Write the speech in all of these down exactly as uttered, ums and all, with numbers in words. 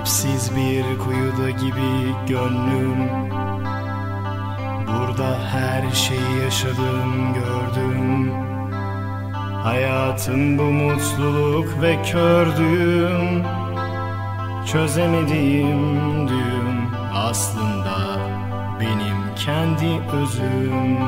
Dipsiz bir kuyuda gibi gönlüm, burada her şeyi yaşadım, gördüm. Hayatım bu mutluluk ve kördüğüm, çözemediğim düğüm aslında benim kendi özüm.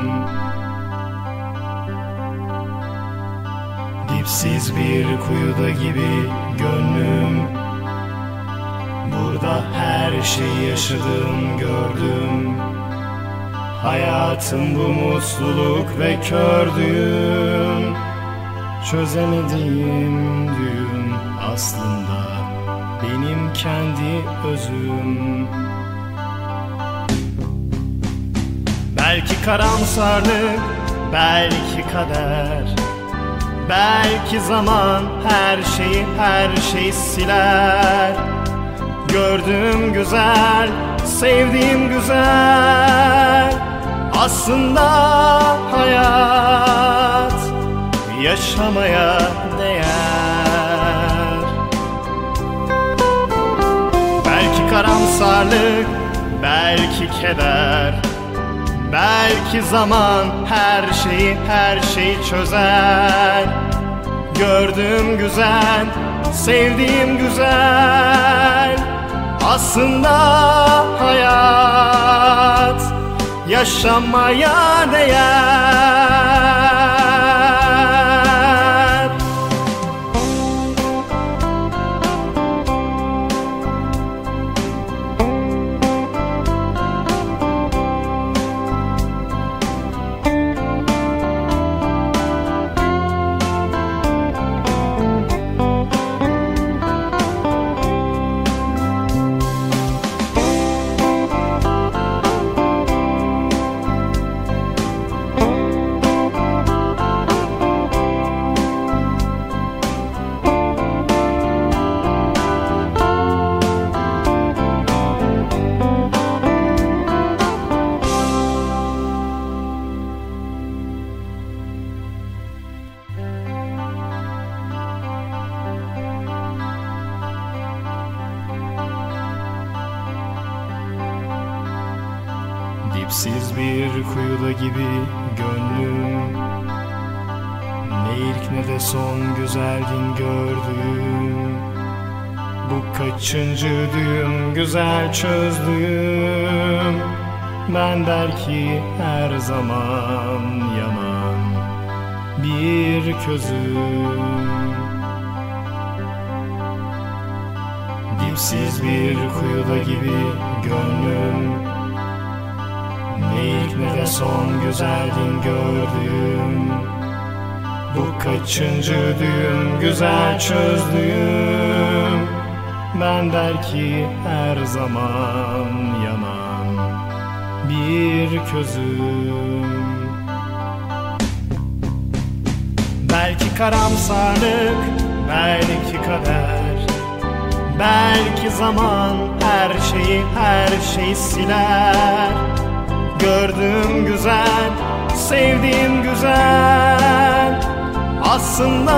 Dipsiz bir kuyuda gibi gönlüm, burada her şeyi yaşadım, gördüm. Hayatım bu mutluluk ve kördüğüm, çözemediğim düğüm aslında benim kendi özüm. Belki karamsarlık, belki kader, belki zaman her şeyi her şeyi siler. Gördüğüm güzel, sevdiğim güzel, aslında hayat yaşamaya değer. Belki karamsarlık, belki keder, belki zaman her şeyi her şeyi çözer. Gördüğüm güzel, sevdiğim güzel, aslında hayat yaşamaya değer. Dipsiz bir kuyuda gibi gönlüm, ne ilk ne de son güzeldin gördüm. Bu kaçıncı düğüm güzel çözdüm. Ben belki her zaman yanan bir közüm. Dipsiz bir kuyuda gibi gönlüm, ne ilk ne de son güzeldin gördüm. Bu kaçıncı düğüm güzel çözdüm. Ben belki her zaman yanan bir közüm. Belki karamsarlık, belki kader, belki zaman her şeyi her şeyi siler. Gördüğüm güzel, sevdiğim güzel, aslında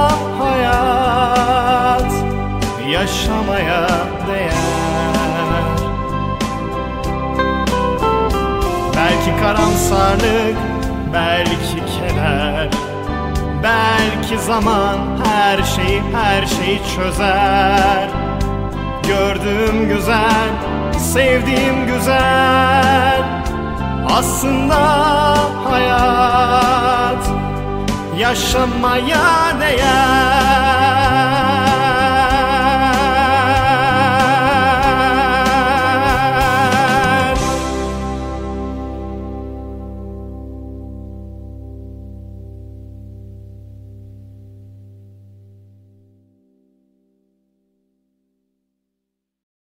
hayat yaşamaya değer. Belki karamsarlık, belki keder, belki zaman her şeyi her şeyi çözer. Gördüğüm güzel, sevdiğim güzel, aslında hayat yaşamaya değer.